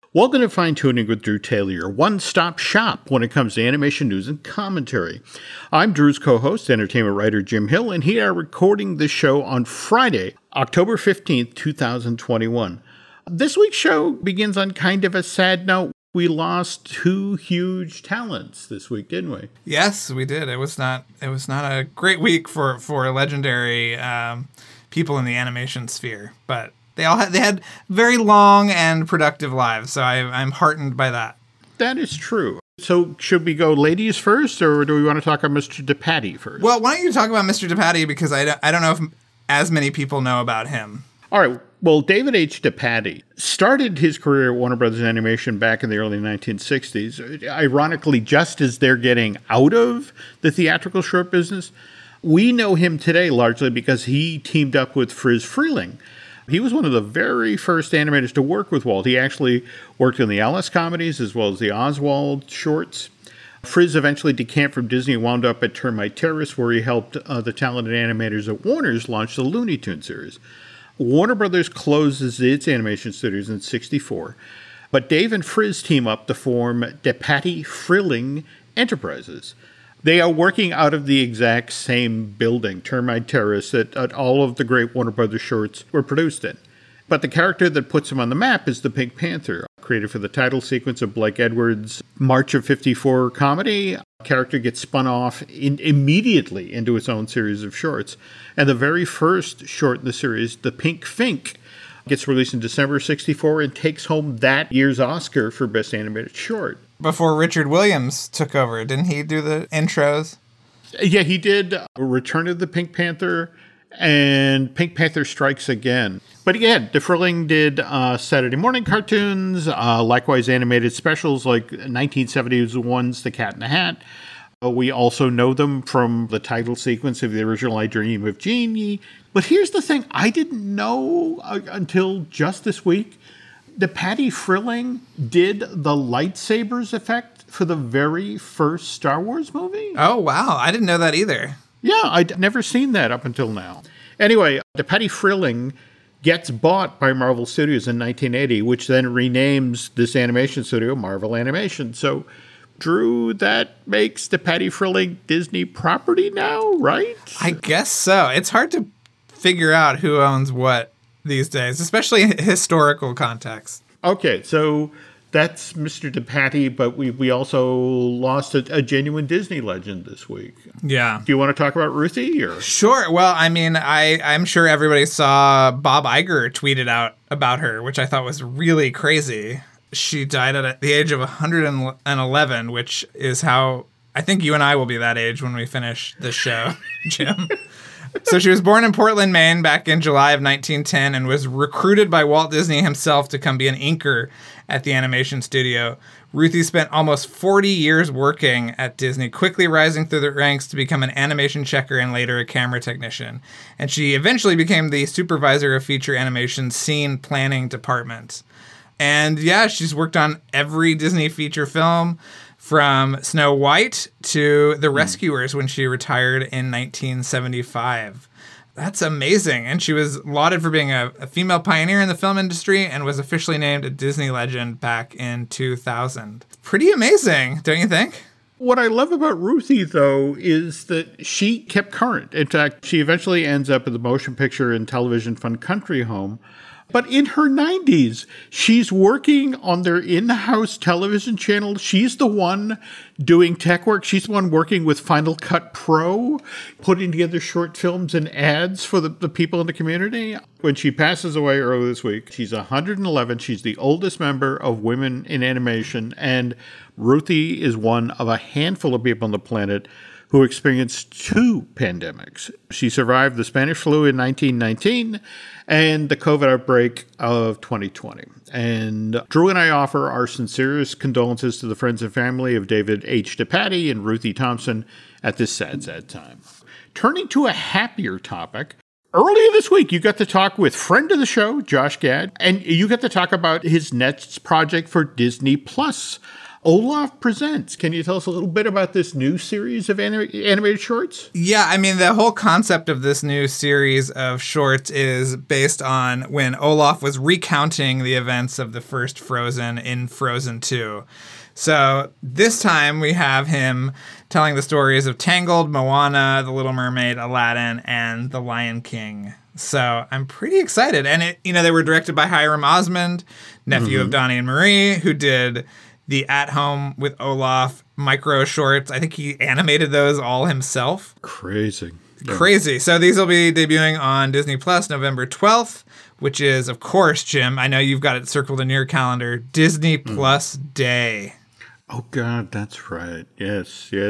Welcome to Fine Tuning with Drew Taylor, your one-stop shop when it comes to animation news and commentary. I'm Drew's co-host, entertainment writer Jim Hill, and here are recording this show on Friday, October 15th, 2021. This week's show begins on kind of a sad note. We lost two huge talents this week, didn't we? Yes, we did. It was not a great week for legendary people in the animation sphere, but they had very long and productive lives, so I'm heartened by that. That is true. So should we go ladies first, or do we want to talk about Mr. DePatie first? Well, why don't you talk about Mr. DePatie, because I don't know if as many people know about him. All right. Well, David H. DePatie started his career at Warner Brothers Animation back in the early 1960s, ironically, just as they're getting out of the theatrical short business. We know him today largely because he teamed up with Friz Freleng. He was one of the very first animators to work with Walt. He actually worked on the Alice comedies as well as the Oswald shorts. Friz eventually decamped from Disney and wound up at Termite Terrace, where he helped the talented animators at Warner's launch the Looney Tunes series. Warner Brothers closes its animation studios in '64, but Dave and Friz team up to form DePatie Freleng Enterprises. They are working out of the exact same building, Termite Terrace, that all of the great Warner Brothers shorts were produced in. But the character that puts him on the map is the Pink Panther, created for the title sequence of Blake Edwards' March of '54 comedy. The character gets spun off immediately into its own series of shorts. And the very first short in the series, The Pink Fink, gets released in December '64 and takes home that year's Oscar for Best Animated Short. Before Richard Williams took over, didn't he do the intros? Yeah, he did Return of the Pink Panther and Pink Panther Strikes Again. But again, DeFreleng did Saturday morning cartoons, likewise animated specials like 1970s ones, The Cat in the Hat. We also know them from the title sequence of the original I Dream of Jeannie. But here's the thing, I didn't know until just this week, DePatie Freleng did the lightsabers effect for the very first Star Wars movie. Oh, wow. I didn't know that either. Yeah, I'd never seen that up until now. Anyway, DePatie Freleng gets bought by Marvel Studios in 1980, which then renames this animation studio Marvel Animation. So, Drew, that makes DePatie Freleng Disney property now, right? I guess so. It's hard to figure out who owns what these days, especially in historical context. Okay, so that's Mr. DePatie, but we also lost a genuine Disney legend this week. Yeah. Do you want to talk about Ruthie? Or? Sure. Well, I mean, I'm sure everybody saw Bob Iger tweeted out about her, which I thought was really crazy. She died at the age of 111, which is how I think you and I will be that age when we finish this show, Jim. So she was born in Portland, Maine back in July of 1910 and was recruited by Walt Disney himself to come be an inker at the animation studio. Ruthie spent almost 40 years working at Disney, quickly rising through the ranks to become an animation checker and later a camera technician. And she eventually became the supervisor of feature animation scene planning department. And yeah, she's worked on every Disney feature film, from Snow White to The Rescuers when she retired in 1975. That's amazing. And she was lauded for being a female pioneer in the film industry and was officially named a Disney legend back in 2000. Pretty amazing, don't you think? What I love about Ruthie, though, is that she kept current. In fact, she eventually ends up at the Motion Picture and Television Fund Country Home. But in her 90s, she's working on their in-house television channel. She's the one doing tech work. She's the one working with Final Cut Pro, putting together short films and ads for the people in the community. When she passes away earlier this week, she's 111. She's the oldest member of Women in Animation. And Ruthie is one of a handful of people on the planet who experienced two pandemics. She survived the Spanish flu in 1919 and the COVID outbreak of 2020. And Drew and I offer our sincerest condolences to the friends and family of David H. DePatie and Ruthie Thompson at this sad, sad time. Turning to a happier topic, earlier this week, you got to talk with friend of the show, Josh Gad, and you got to talk about his next project for Disney Plus. Olaf Presents. Can you tell us a little bit about this new series of animated shorts? Yeah, I mean, the whole concept of this new series of shorts is based on when Olaf was recounting the events of the first Frozen in Frozen 2. So this time we have him telling the stories of Tangled, Moana, The Little Mermaid, Aladdin, and The Lion King. So I'm pretty excited. And they were directed by Hiram Osmond, nephew of Donnie and Marie, who did the At Home with Olaf micro shorts. I think he animated those all himself. Crazy. Yeah. Crazy. So these will be debuting on Disney Plus November 12th, which is, of course, Jim, I know you've got it circled in your calendar, Disney Plus Day. Oh, God, that's right. Yes.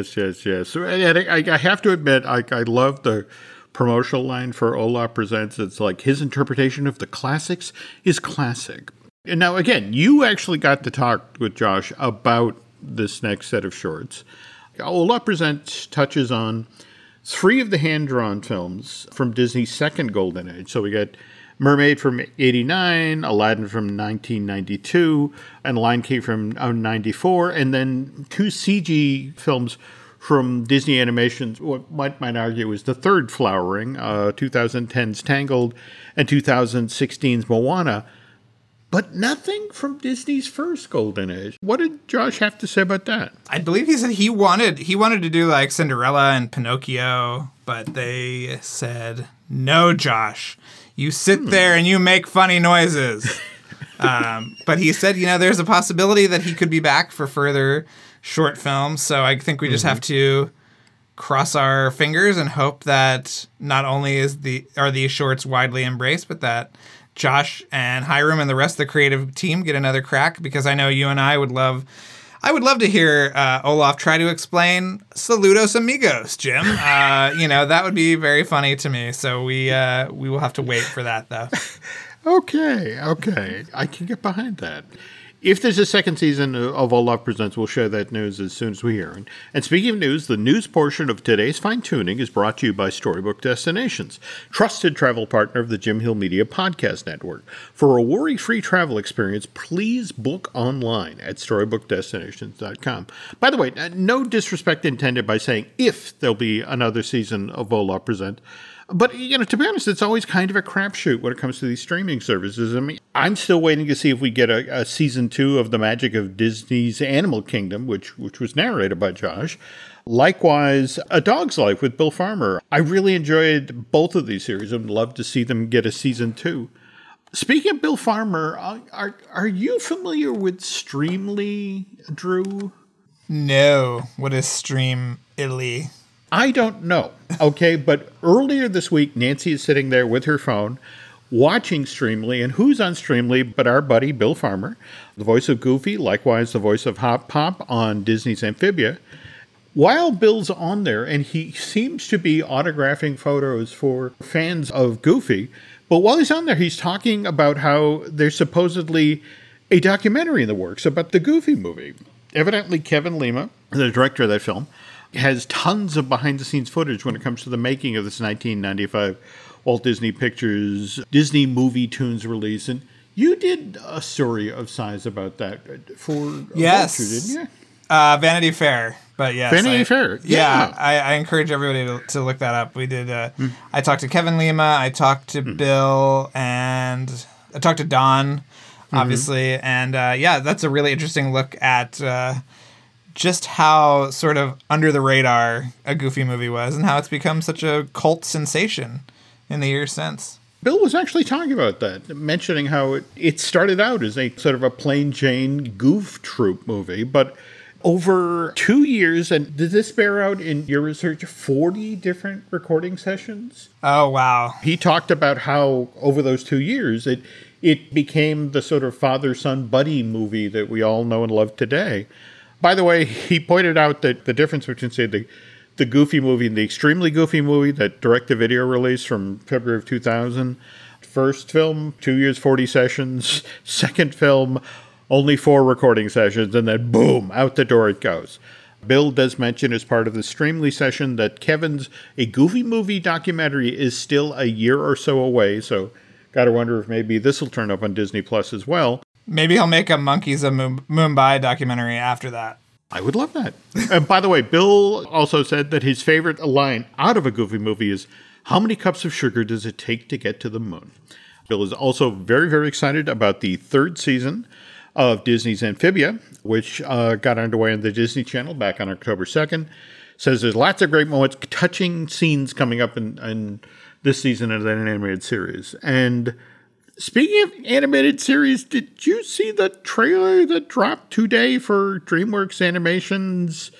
So, I have to admit, I love the promotional line for Olaf Presents. It's like his interpretation of the classics is classic. And now, again, you actually got to talk with Josh about this next set of shorts. Olaf Presents touches on 3 of the hand-drawn films from Disney's second golden age. So we got Mermaid from 89, Aladdin from 1992, and Lion King from 94, and then 2 CG films from Disney Animation's, what one might argue is the third flowering, 2010's Tangled and 2016's Moana. But nothing from Disney's first golden age. What did Josh have to say about that? I believe he said he wanted to do like Cinderella and Pinocchio, but they said, no, Josh, you sit there and you make funny noises. But he said, there's a possibility that he could be back for further short films. So I think we just have to cross our fingers and hope that not only are these shorts widely embraced, but that Josh and Hiram and the rest of the creative team get another crack, because I know you and I would love to hear Olaf try to explain Saludos Amigos, Jim. That would be very funny to me. So we will have to wait for that, though. Okay. I can get behind that. If there's a second season of Olaf Presents, we'll share that news as soon as we hear it. And speaking of news, the news portion of today's Fine Tuning is brought to you by Storybook Destinations, trusted travel partner of the Jim Hill Media Podcast Network. For a worry-free travel experience, please book online at StorybookDestinations.com. By the way, no disrespect intended by saying if there'll be another season of Olaf Presents. But, to be honest, it's always kind of a crapshoot when it comes to these streaming services. I mean, I'm still waiting to see if we get a season 2 of The Magic of Disney's Animal Kingdom, which was narrated by Josh. Likewise, A Dog's Life with Bill Farmer. I really enjoyed both of these series. I'd love to see them get a season 2. Speaking of Bill Farmer, are you familiar with Streamly, Drew? No. What is Streamly? I don't know, okay? But earlier this week, Nancy is sitting there with her phone watching Streamly, and who's on Streamly but our buddy Bill Farmer, the voice of Goofy, likewise the voice of Hop Pop on Disney's Amphibia. While Bill's on there, and he seems to be autographing photos for fans of Goofy, but while he's on there, he's talking about how there's supposedly a documentary in the works about the Goofy movie. Evidently, Kevin Lima, the director of that film, has tons of behind-the-scenes footage when it comes to the making of this 1995 Walt Disney Pictures Disney Movie Tunes release. And you did a story of size about that for yes. Vulture, didn't you? Vanity Fair. But yes, Vanity Fair. Yeah. I encourage everybody to look that up. We did. I talked to Kevin Lima. I talked to Bill, and I talked to Don, obviously. And that's a really interesting look at just how sort of under the radar a Goofy movie was, and how it's become such a cult sensation in the years since. Bill was actually talking about that, mentioning how it started out as a sort of a plain Jane goof troop movie, but over 2 years, and did this bear out in your research, 40 different recording sessions? Oh, wow. He talked about how over those 2 years, it became the sort of father-son buddy movie that we all know and love today. By the way, he pointed out that the difference between, say, the Goofy movie and the Extremely Goofy movie, that direct-to-video release from February of 2000, first film, 2 years, 40 sessions. Second film, only 4 recording sessions, and then boom, out the door it goes. Bill does mention as part of the Streamly session that Kevin's A Goofy Movie documentary is still a year or so away, so got to wonder if maybe this will turn up on Disney Plus as well. Maybe he'll make a Monkeys of Mumbai documentary after that. I would love that. And by the way, Bill also said that his favorite line out of a Goofy movie is, how many cups of sugar does it take to get to the moon? Bill is also very, very excited about the third season of Disney's Amphibia, which got underway on the Disney Channel back on October 2nd. Says there's lots of great moments, touching scenes coming up in this season of that animated series. And speaking of animated series, did you see the trailer that dropped today for DreamWorks Animation's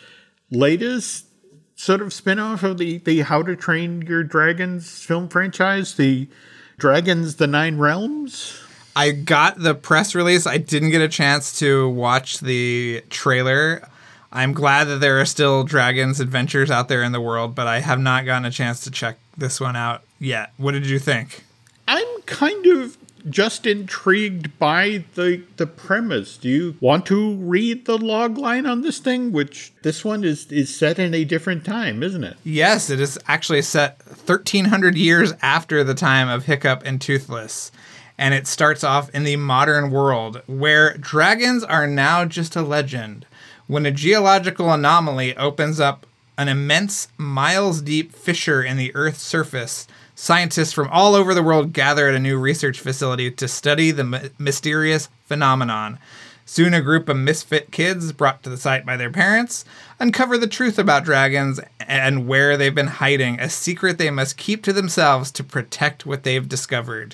latest sort of spinoff of the How to Train Your Dragons film franchise, the Dragons, the Nine Realms? I got the press release. I didn't get a chance to watch the trailer. I'm glad that there are still dragons adventures out there in the world, but I have not gotten a chance to check this one out yet. What did you think? I'm kind of just intrigued by the premise. Do you want to read the log line on this thing? Which this one is set in a different time, isn't it? Yes, it is actually set 1,300 years after the time of Hiccup and Toothless. And it starts off in the modern world, where dragons are now just a legend. When a geological anomaly opens up an immense, miles-deep fissure in the Earth's surface, scientists from all over the world gather at a new research facility to study the mysterious phenomenon. Soon a group of misfit kids, brought to the site by their parents, uncover the truth about dragons and where they've been hiding, a secret they must keep to themselves to protect what they've discovered.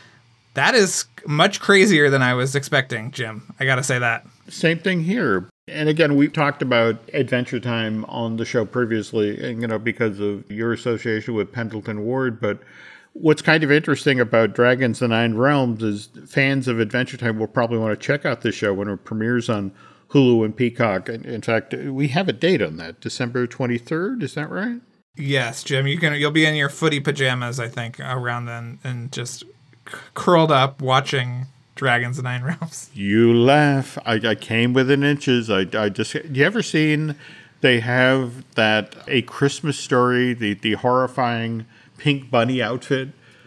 That is much crazier than I was expecting, Jim. I gotta say that. Same thing here. And again, we've talked about Adventure Time on the show previously, because of your association with Pendleton Ward. But what's kind of interesting about Dragons, the Nine Realms is fans of Adventure Time will probably want to check out this show when it premieres on Hulu and Peacock. In fact, we have a date on that, December 23rd. Is that right? Yes, Jim. You'll be in your footy pajamas, I think, around then, and just curled up watching Dragons of Nine Realms. You laugh. I came within inches. I just. You ever seen? They have that A Christmas Story, the horrifying pink bunny outfit.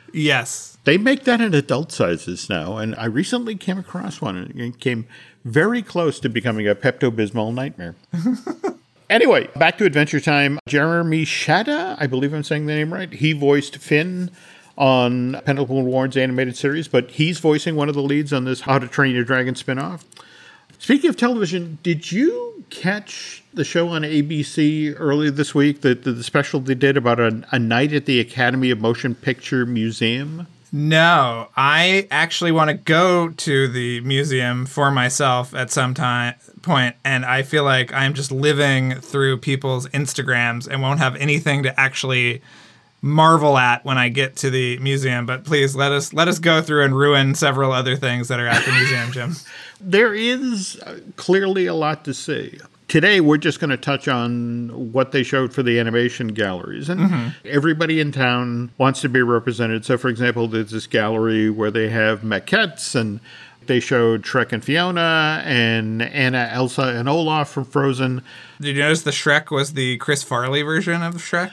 Yes, they make that in adult sizes now, and I recently came across one, and it came very close to becoming a Pepto-Bismol nightmare. Anyway, back to Adventure Time. Jeremy Shada, I believe I'm saying the name right. He voiced Finn on Pendleton Ward's animated series, but he's voicing one of the leads on this How to Train Your Dragon spinoff. Speaking of television, did you catch the show on ABC earlier this week, the special they did about a night at the Academy of Motion Picture Museum? No, I actually want to go to the museum for myself at some point, and I feel like I'm just living through people's Instagrams and won't have anything to actually marvel at when I get to the museum. But please let us go through and ruin several other things that are at the museum, Jim. There is clearly a lot to see. Today, we're just going to touch on what they showed for the animation galleries. And everybody in town wants to be represented. So, for example, there's this gallery where they have maquettes, and they showed Shrek and Fiona and Anna, Elsa, and Olaf from Frozen. Did you notice the Shrek was the Chris Farley version of Shrek?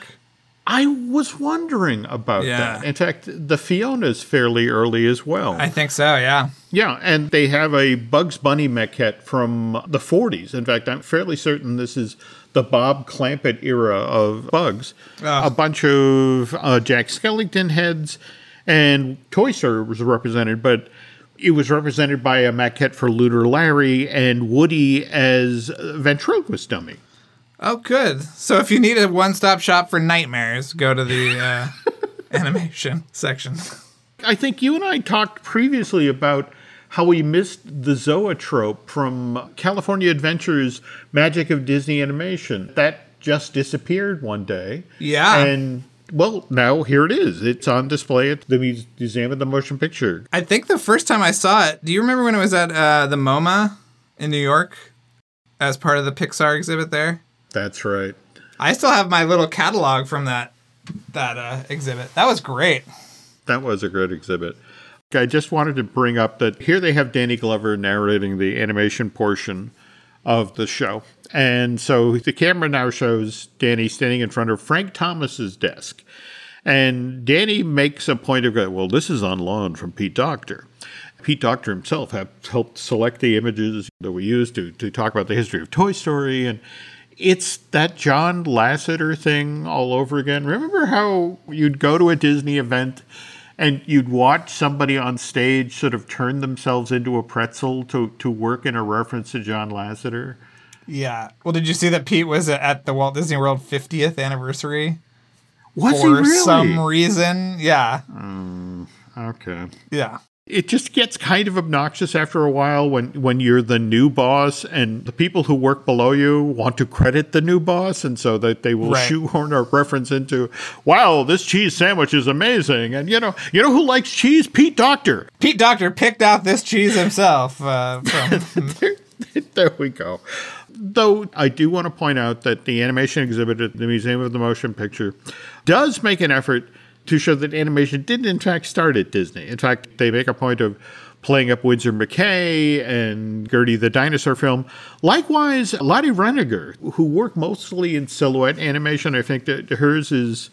I was wondering about that. In fact, the Fiona's fairly early as well. I think so, yeah. Yeah, and they have a Bugs Bunny maquette from the 40s. In fact, I'm fairly certain this is the Bob Clampett era of Bugs. A bunch of Jack Skellington heads, and Toy Story was represented, but it was represented by a maquette for Lunar Larry and Woody as ventriloquist dummy. Oh, good. So if you need a one-stop shop for nightmares, go to the animation section. I think you and I talked previously about how we missed the zoetrope from California Adventure's Magic of Disney Animation. That just disappeared one day. Yeah. And, well, now here it is. It's on display at the Museum of the Motion Picture. I think the first time I saw it, do you remember when it was at the MoMA in New York as part of the Pixar exhibit there? That's right. I still have my little catalog from that exhibit. That was great. That was a great exhibit. I just wanted to bring up that here they have Danny Glover narrating the animation portion of the show. And so the camera now shows Danny standing in front of Frank Thomas's desk. And Danny makes a point of going, well, this is on loan from Pete Docter. Pete Docter himself helped select the images that we used to talk about the history of Toy Story. And it's that John Lasseter thing all over again. Remember how you'd go to a Disney event and you'd watch somebody on stage sort of turn themselves into a pretzel to work in a reference to John Lasseter? Yeah. Well, did you see that Pete was at the Walt Disney World 50th anniversary? Was he really? For some reason. Yeah. Okay. Yeah. It just gets kind of obnoxious after a while when you're the new boss and the people who work below you want to credit the new boss, and so that they will shoehorn a reference into, wow, this cheese sandwich is amazing. And you know who likes cheese? Pete Docter. Pete Docter picked out this cheese himself. There we go. Though I do want to point out that the animation exhibit at the Museum of the Motion Picture does make an effort to show that animation did in fact start at Disney. In fact, they make a point of playing up Winsor McKay and Gertie the Dinosaur film. Likewise, Lottie Reniger, who worked mostly in silhouette animation. I think that hers is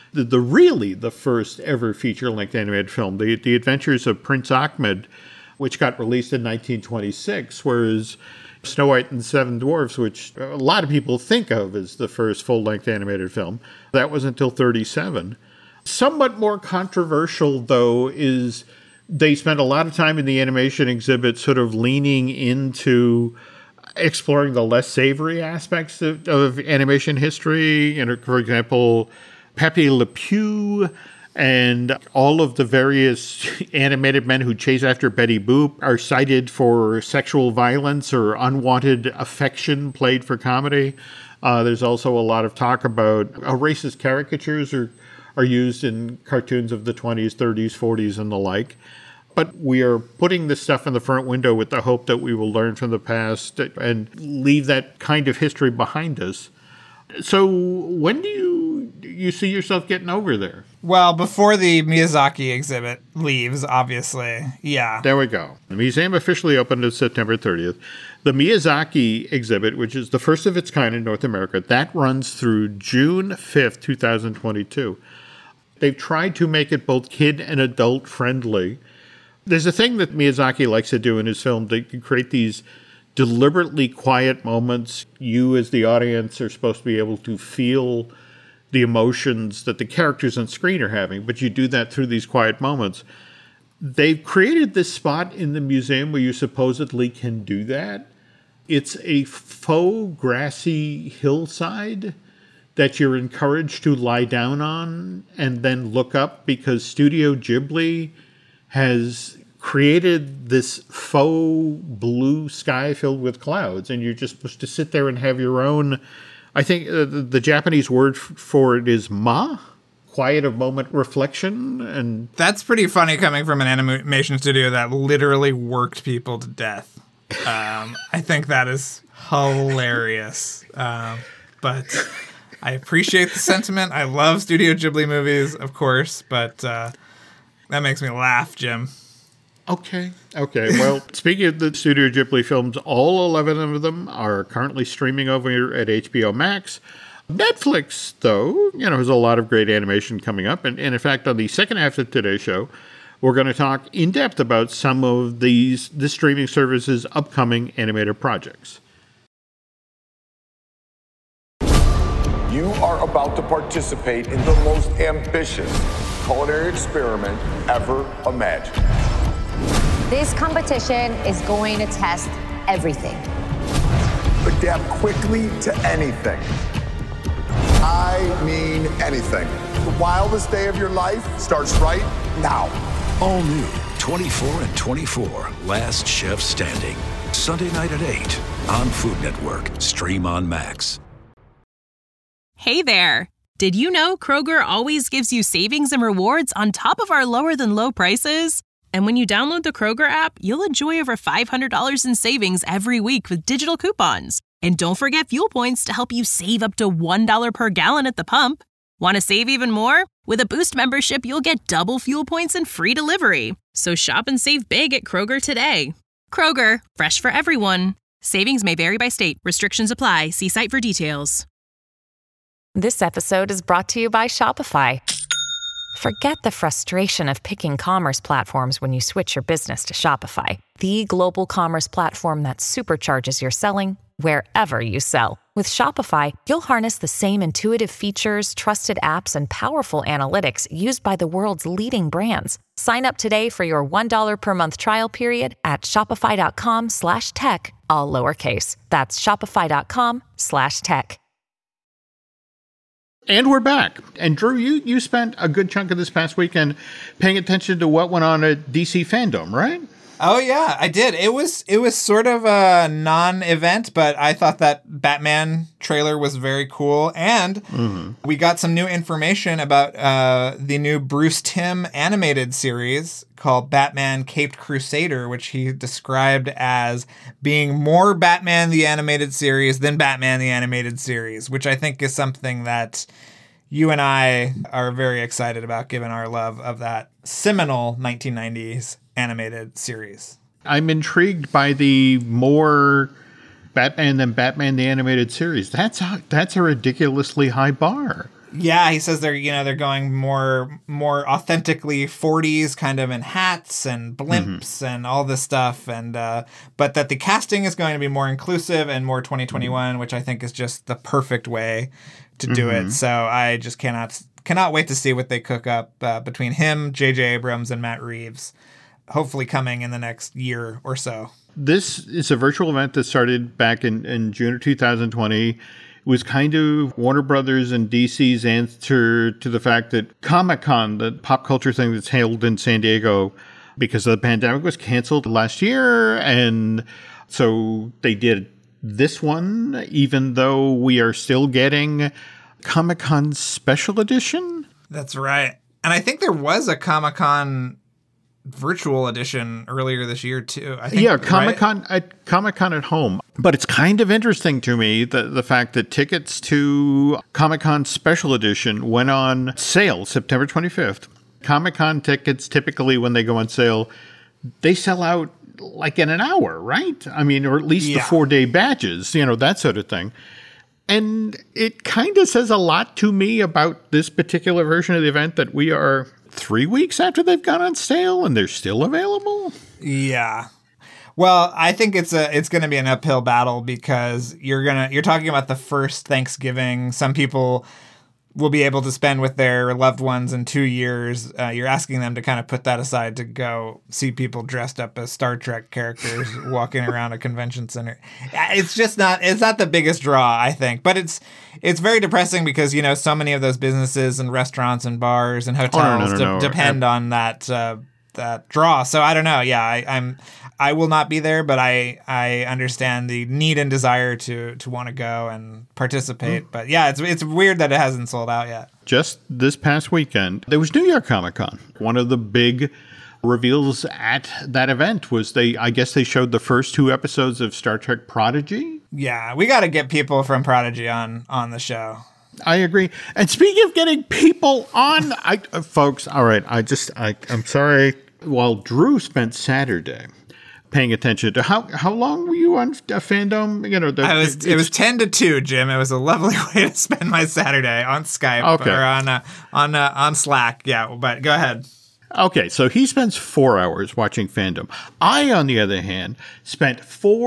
the first ever feature-length animated film, The Adventures of Prince Ahmed, which got released in 1926, whereas Snow White and the Seven Dwarfs, which a lot of people think of as the first full-length animated film, that was until 1937. Somewhat more controversial, though, is they spent a lot of time in the animation exhibit sort of leaning into exploring the less savory aspects of animation history. For example, Pepe Le Pew and all of the various animated men who chase after Betty Boop are cited for sexual violence or unwanted affection played for comedy. There's also a lot of talk about racist caricatures are used in cartoons of the 20s, 30s, 40s, and the like. But we are putting this stuff in the front window with the hope that we will learn from the past and leave that kind of history behind us. So when do you see yourself getting over there? Well, before the Miyazaki exhibit leaves, obviously. Yeah. There we go. The museum officially opened on September 30th. The Miyazaki exhibit, which is the first of its kind in North America, that runs through June 5th, 2022. They've tried to make it both kid and adult friendly. There's a thing that Miyazaki likes to do in his film, to create these deliberately quiet moments. You as the audience are supposed to be able to feel the emotions that the characters on screen are having, but you do that through these quiet moments. They've created this spot in the museum where you supposedly can do that. It's a faux grassy hillside that you're encouraged to lie down on and then look up, because Studio Ghibli has created this faux blue sky filled with clouds, and you're just supposed to sit there and have your own, I think the Japanese word for it is quiet of moment reflection. And that's pretty funny coming from an animation studio that literally worked people to death. I think that is hilarious. But I appreciate the sentiment. I love Studio Ghibli movies, of course, but that makes me laugh, Jim. Okay. Well, speaking of the Studio Ghibli films, all 11 of them are currently streaming over at HBO Max. Netflix, though, has a lot of great animation coming up. And in fact, on the second half of today's show, we're going to talk in depth about some of this streaming service's upcoming animated projects. You are about to participate in the most ambitious culinary experiment ever imagined. This competition is going to test everything. Adapt quickly to anything. I mean anything. The wildest day of your life starts right now. All new 24 and 24, Last Chef Standing. Sunday night at 8 on Food Network. Stream on Max. Hey there. Did you know Kroger always gives you savings and rewards on top of our lower than low prices? And when you download the Kroger app, you'll enjoy over $500 in savings every week with digital coupons. And don't forget fuel points to help you save up to $1 per gallon at the pump. Want to save even more? With a Boost membership, you'll get double fuel points and free delivery. So shop and save big at Kroger today. Kroger, fresh for everyone. Savings may vary by state. Restrictions apply. See site for details. This episode is brought to you by Shopify. Forget the frustration of picking commerce platforms when you switch your business to Shopify, the global commerce platform that supercharges your selling wherever you sell. With Shopify, you'll harness the same intuitive features, trusted apps, and powerful analytics used by the world's leading brands. Sign up today for your $1 per month trial period at shopify.com/tech, all lowercase. That's shopify.com/tech. And we're back. And Drew, you spent a good chunk of this past weekend paying attention to what went on at DC Fandom, right? Oh yeah, I did. It was sort of a non-event, but I thought that Batman trailer was very cool, and we got some new information about the new Bruce Timm animated series called Batman Caped Crusader, which he described as being more Batman the Animated Series than Batman the Animated Series, which I think is something that you and I are very excited about, given our love of that seminal 1990s animated series. I'm intrigued by the more Batman than Batman the Animated Series. That's a ridiculously high bar. Yeah, he says they're going more authentically 40s, kind of in hats and blimps and all this stuff, and but that the casting is going to be more inclusive and more 2021, which I think is just the perfect way to do it. So I just cannot wait to see what they cook up between him, J.J. Abrams, and Matt Reeves, hopefully coming in the next year or so. This is a virtual event that started back in June of 2020. It was kind of Warner Brothers and DC's answer to the fact that Comic-Con, the pop culture thing that's held in San Diego because of the pandemic, was canceled last year. And so they did this one, even though we are still getting Comic-Con Special Edition. That's right. And I think there was a Comic-Con virtual edition earlier this year too. I think, yeah, Comic-Con at home. But it's kind of interesting to me the fact that tickets to Comic-Con Special Edition went on sale September 25th. Comic-Con tickets, typically when they go on sale, they sell out like in an hour, right? I mean, or at least the 4-day batches, that sort of thing. And it kind of says a lot to me about this particular version of the event that we are 3 weeks after they've gone on sale and they're still available. Yeah. Well, I think it's going to be an uphill battle because you're talking about the first Thanksgiving some people will be able to spend with their loved ones in 2 years. You're asking them to kind of put that aside to go see people dressed up as Star Trek characters walking around a convention center. It's not the biggest draw, I think, but it's very depressing because, so many of those businesses and restaurants and bars and hotels depend on that draw. So I don't know. Yeah, I will not be there, but I understand the need and desire to want to go and participate. But yeah, it's weird that it hasn't sold out yet. Just this past weekend, there was New York Comic Con. One of the big reveals at that event was I guess they showed the first 2 episodes of Star Trek Prodigy. Yeah, we got to get people from Prodigy on the show. I agree. And speaking of getting people on, folks, all right, I'm sorry. While Drew spent Saturday paying attention to how long were you on Fandom? It was 10 to 2, Jim. It was a lovely way to spend my Saturday on Skype or on Slack. Yeah, but go ahead. Okay, so he spends 4 hours watching Fandom. I, on the other hand, spent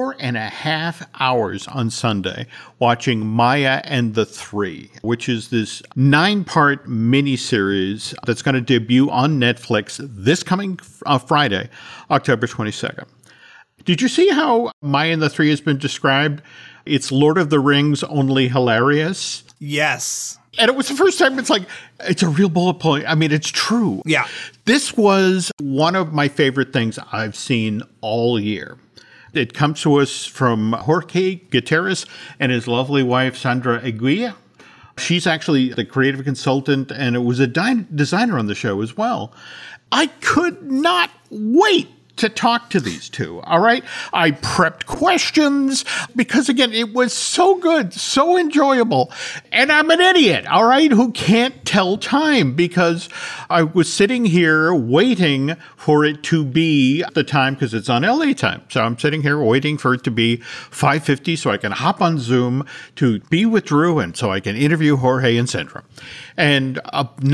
4.5 hours on Sunday watching Maya and the Three, which is this 9-part miniseries that's going to debut on Netflix this coming Friday, October 22nd. Did you see how Maya and the Three has been described? It's Lord of the Rings, only hilarious. Yes. And it was the first time it's a real bullet point. I mean, it's true. Yeah. This was one of my favorite things I've seen all year. It comes to us from Jorge Gutierrez and his lovely wife, Sandra Aguirre. She's actually the creative consultant, and it was a designer on the show as well. I could not wait to talk to these two, all right? I prepped questions because, again, it was so good, so enjoyable. And I'm an idiot, all right, who can't tell time because I was sitting here waiting for it to be the time because it's on LA time. So I'm sitting here waiting for it to be 5:50 so I can hop on Zoom to be with Drew and so I can interview Jorge and Sandra. And not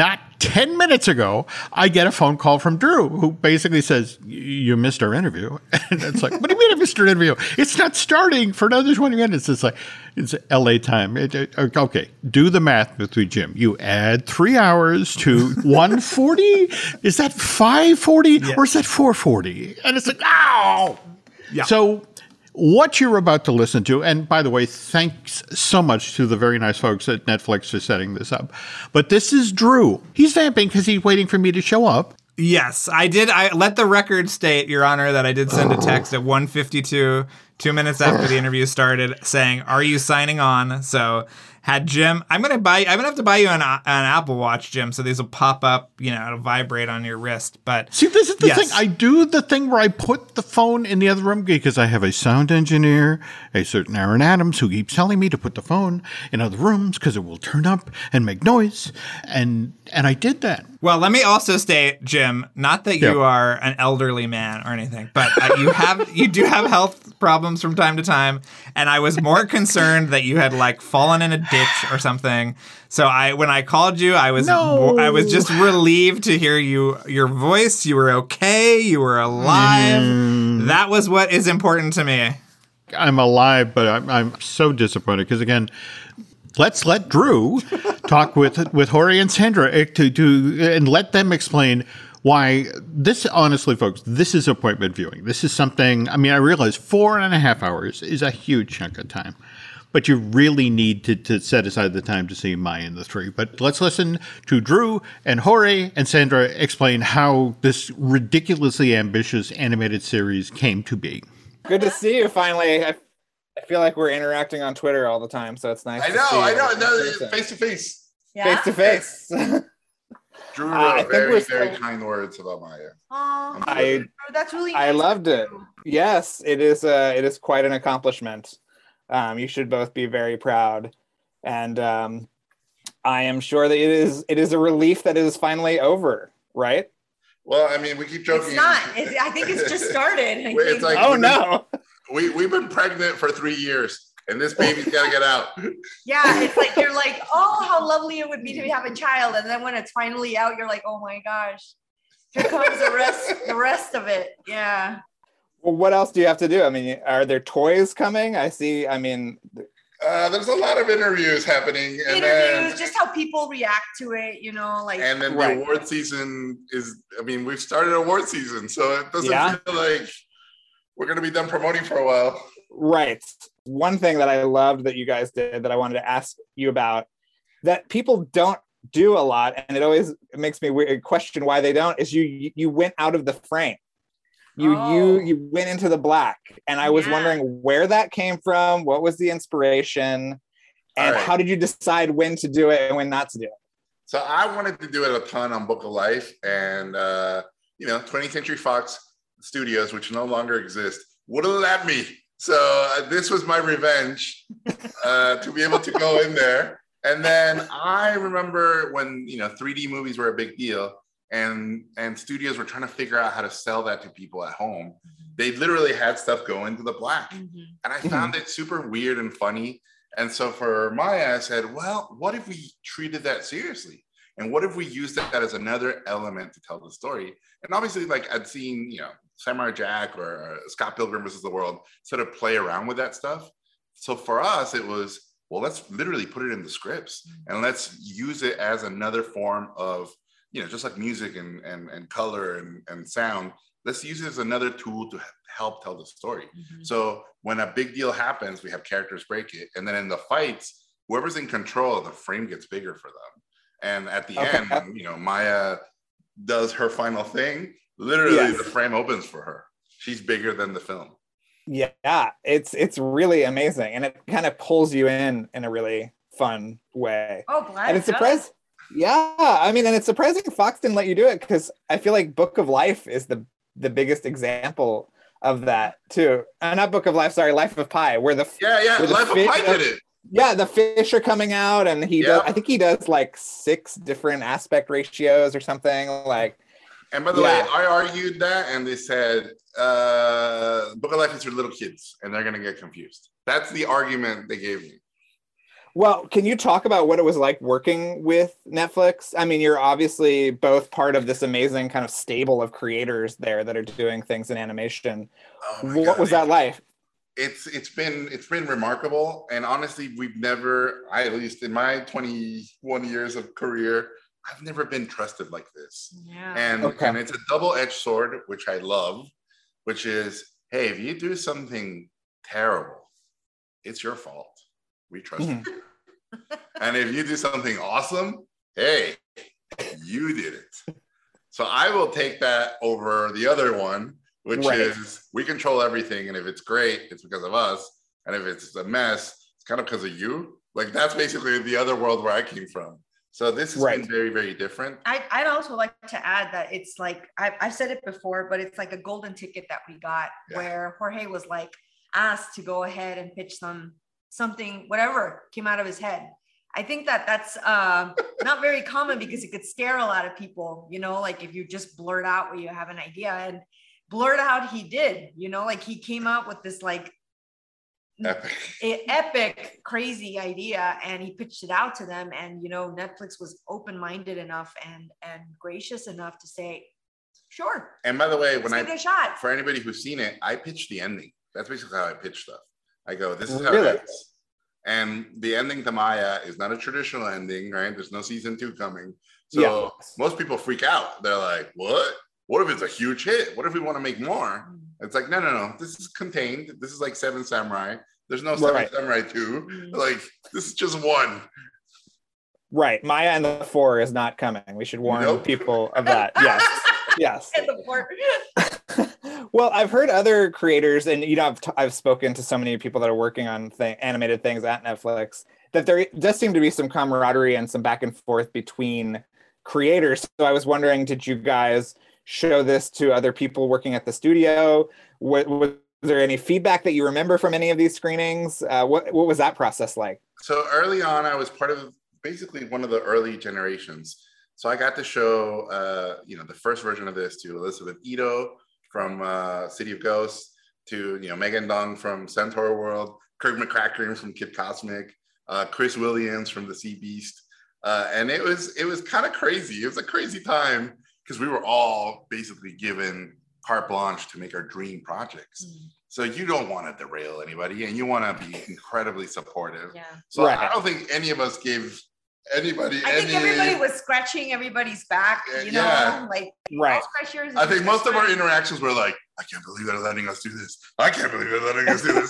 10 minutes ago, I get a phone call from Drew who basically says, you missed our interview. And it's like, what do you mean I missed our interview? It's not starting for another 20 minutes. It's like, it's LA time. Okay, do the math with me, Jim. You add 3 hours to 140? Is that 540 or is that 440? And it's like, ow! Yeah. So what you're about to listen to, and by the way, thanks so much to the very nice folks at Netflix for setting this up. But this is Drew. He's vamping because he's waiting for me to show up. Yes, I did. I let the record state, Your Honor, that I did send a text at 1:52, 2 minutes after the interview started, saying, "Are you signing on?" So had Jim, I'm gonna have to buy you an Apple Watch, Jim, so these will pop up, it'll vibrate on your wrist. But see, this is the thing. I do the thing where I put the phone in the other room because I have a sound engineer, a certain Aaron Adams, who keeps telling me to put the phone in other rooms because it will turn up and make noise, and I did that. Well, let me also state, Jim, not that you are an elderly man or anything, but you do have health problems from time to time, and I was more concerned that you had fallen in a ditch or something. So when I called you, I was just relieved to hear your voice. You were okay. You were alive. That was what is important to me. I'm alive, but I'm so disappointed because, again, let's let Drew talk with Jorge and Sandra and let them explain why this, honestly, folks, this is appointment viewing. This is something, I realize 4.5 hours is a huge chunk of time, but you really need to set aside the time to see Maya and the Three. But let's listen to Drew and Jorge and Sandra explain how this ridiculously ambitious animated series came to be. Good to see you finally. I feel like we're interacting on Twitter all the time, so it's nice. I know. Face to face. Yeah. Face to face. Drew wrote very kind words about Maya. That's really nice. I loved it. Yes, it is quite an accomplishment. You should both be very proud, and I am sure that it is a relief that it is finally over. Right? Well, we keep joking. It's not. I think it's just started. It's like, oh no. We've been pregnant for 3 years, and this baby's got to get out. Yeah, it's like you're like, oh, how lovely it would be to have a child, and then when it's finally out, you're like, oh my gosh, here comes the rest of it. Yeah. Well, what else do you have to do? Are there toys coming? I see. There's a lot of interviews happening. Just how people react to it, And then the award season is. We've started award season, so it doesn't feel like we're going to be done promoting for a while. Right. One thing that I loved that you guys did that I wanted to ask you about that people don't do a lot, and it makes me question why they don't, is you went out of the frame. You went into the black, and I was wondering where that came from. What was the inspiration, and how did you decide when to do it and when not to do it? So I wanted to do it a ton on Book of Life, and 20th Century Fox Studios, which no longer exist, wouldn't let me. So this was my revenge to be able to go in there. And then I remember when 3D movies were a big deal, and studios were trying to figure out how to sell that to people at home. They literally had stuff go into the black, and I found it super weird and funny. And so for Maya, I said, well, what if we treated that seriously? And what if we used that as another element to tell the story? And obviously, I'd seen, Samurai Jack or Scott Pilgrim vs. the World sort of play around with that stuff. So for us, it was, well, let's literally put it in the scripts and let's use it as another form of, just like music and color and sound. Let's use it as another tool to help tell the story. So when a big deal happens, we have characters break it. And then in the fights, whoever's in control, the frame gets bigger for them. And at the end, when, Maya does her final thing, literally the frame opens for her. She's bigger than the film. Yeah, it's really amazing. And it kind of pulls you in a really fun way. Oh, glad. And it's surprising. Yeah, and it's surprising Fox didn't let you do it, because I feel like Book of Life is the biggest example of that too. Not Book of Life, sorry, Life of Pi, where the Life of Pi did it. Yeah, the fish are coming out, and I think he does 6 different aspect ratios or something like. And by the way, I argued that, and they said Book of Life is for little kids, and they're gonna get confused. That's the argument they gave me. Well, can you talk about what it was like working with Netflix? I mean, you're obviously both part of this amazing kind of stable of creators there that are doing things in animation. What was that like? It's been remarkable, and honestly, at least in my 21 years of career, I've never been trusted like this. Yeah. And it's a double-edged sword, which I love, which is, hey, if you do something terrible, it's your fault. We trust you. And if you do something awesome, hey, you did it. So I will take that over the other one, which is we control everything. And if it's great, it's because of us. And if it's a mess, it's kind of because of you. Like, that's basically the other world where I came from. So this has been very, very different. I'd also like to add that it's like, I've said it before, but it's like a golden ticket that we got where Jorge was like asked to go ahead and pitch something, whatever came out of his head. I think that's not very common because it could scare a lot of people, you know, like if you just blurt out what you have an idea, and blurt out he did, you know, like he came out with this like epic crazy idea, and he pitched it out to them, and you know, Netflix was open-minded enough and gracious enough to say, sure. And by the way, give it a shot. For anybody who's seen it, I pitched the ending. That's basically how I pitch stuff. I go, this is how it ends. And the ending to Maya is not a traditional ending, right? There's no season 2 coming. So most people freak out. They're like, what? What if it's a huge hit? What if we want to make more? It's like, no. This is contained. This is like Seven Samurai. There's no Seven Samurai 2. Like, this is just one. Right. Maya and the Four is not coming. We should warn people of that. Yes. And the Four. Well, I've heard other creators, and you know, I've spoken to so many people that are working on animated things at Netflix, that there does seem to be some camaraderie and some back and forth between creators. So I was wondering, did you guys show this to other people working at the studio? Was there any feedback that you remember from any of these screenings? What was that process like? So early on, I was part of basically one of the early generations. So I got to show, the first version of this to Elizabeth Ito from City of Ghosts, to Megan Dong from Centaur World, Kirk McCracken from Kid Cosmic, Chris Williams from The Sea Beast, and it was kind of crazy. It was a crazy time because we were all basically given carte blanche to make our dream projects. So you don't want to derail anybody, and you want to be incredibly supportive. Yeah. So I don't think any of us gave anybody. I think everybody was scratching everybody's back, like scratch yours. I think most of our interactions were like, I can't believe they're letting us do this. I can't believe they're letting us do this.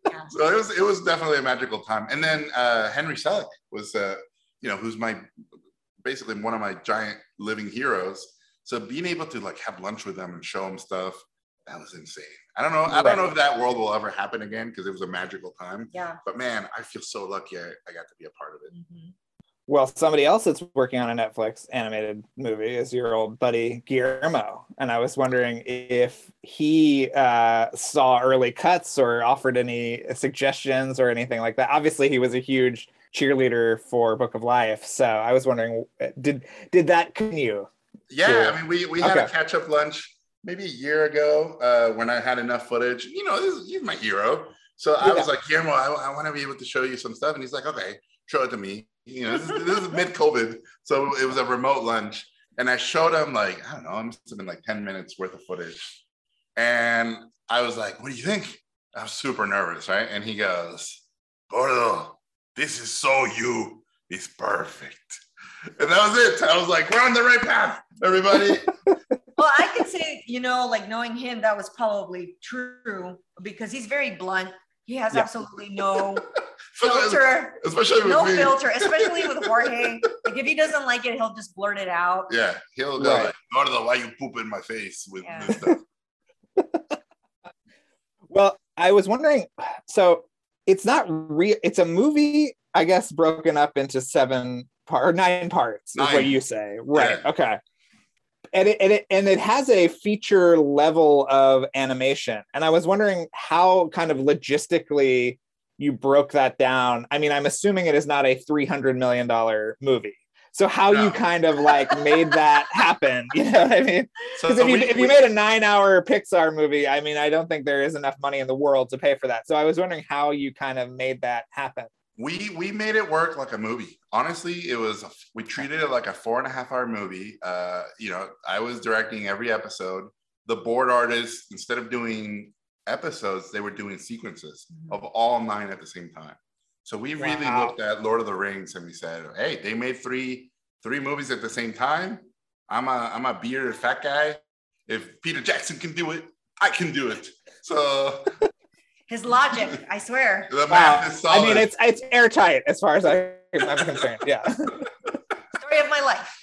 So it was definitely a magical time. And then Henry Selick was, who's basically one of my giant living heroes. So being able to like have lunch with them and show them stuff, that was insane. I don't know if that world will ever happen again because it was a magical time. Yeah. But man, I feel so lucky I got to be a part of it. Mm-hmm. Well, somebody else that's working on a Netflix animated movie is your old buddy Guillermo. And I was wondering if he saw early cuts or offered any suggestions or anything like that. Obviously, he was a huge cheerleader for Book of Life. So I was wondering, did that continue? Yeah, I mean, we had a catch-up lunch maybe a year ago when I had enough footage. He's my hero. So I was like, Guillermo, I want to be able to show you some stuff. And he's like, okay, show it to me. This is mid-COVID, so it was a remote lunch. And I showed him it must have been like 10 minutes worth of footage. And I was like, what do you think? I was super nervous, right? And he goes, Gordo, this is so you. It's perfect. And that was it. I was like, we're on the right path, everybody. Well, I could say, knowing him, that was probably true because he's very blunt. He has absolutely no filter, especially with Jorge. Like if he doesn't like it, he'll just blurt it out. Yeah, he'll go like, Gordo, why you poop in my face with this stuff? Well, I was wondering, so it's not real. It's a movie, I guess, broken up into 9 parts, is what you say, right? Yeah. Okay. And it has a feature level of animation. And I was wondering how kind of logistically you broke that down. I mean, I'm assuming it is not a $300 million movie. So how you kind of like made that happen, you know what I mean? Because if you made a 9-hour Pixar movie, I mean, I don't think there is enough money in the world to pay for that. So I was wondering how you kind of made that happen. We made it work like a movie. Honestly, we treated it like a 4.5-hour movie. I was directing every episode. The board artists, instead of doing episodes, they were doing sequences of all 9 at the same time. So we really looked at Lord of the Rings and we said, hey, they made three movies at the same time. I'm a bearded fat guy. If Peter Jackson can do it, I can do it. So his logic, I swear. The math is solid. I mean, it's airtight as far as I'm concerned. Yeah. Story of my life.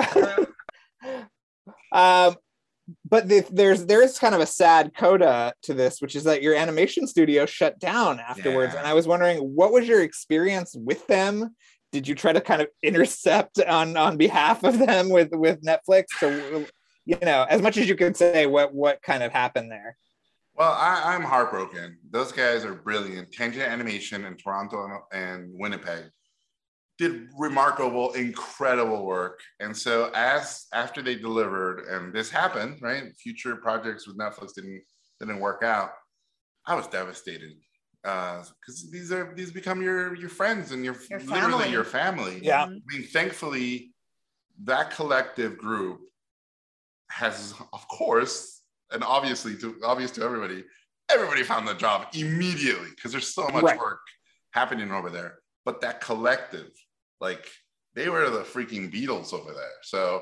Yeah. But there is kind of a sad coda to this, which is that your animation studio shut down afterwards. Yeah. And I was wondering, what was your experience with them? Did you try to kind of intercept on behalf of them with Netflix? So, as much as you can say, what kind of happened there? Well, I'm heartbroken. Those guys are brilliant. Tangent Animation in Toronto and Winnipeg did remarkable, incredible work. And so after they delivered, and this happened, right? Future projects with Netflix didn't work out. I was devastated because these become your friends and your literally family. Your family. Yeah. I mean, thankfully, that collective group has, of course, and obvious to everybody found the job immediately because there's so much work happening over there. But that collective, they were the freaking Beatles over there. So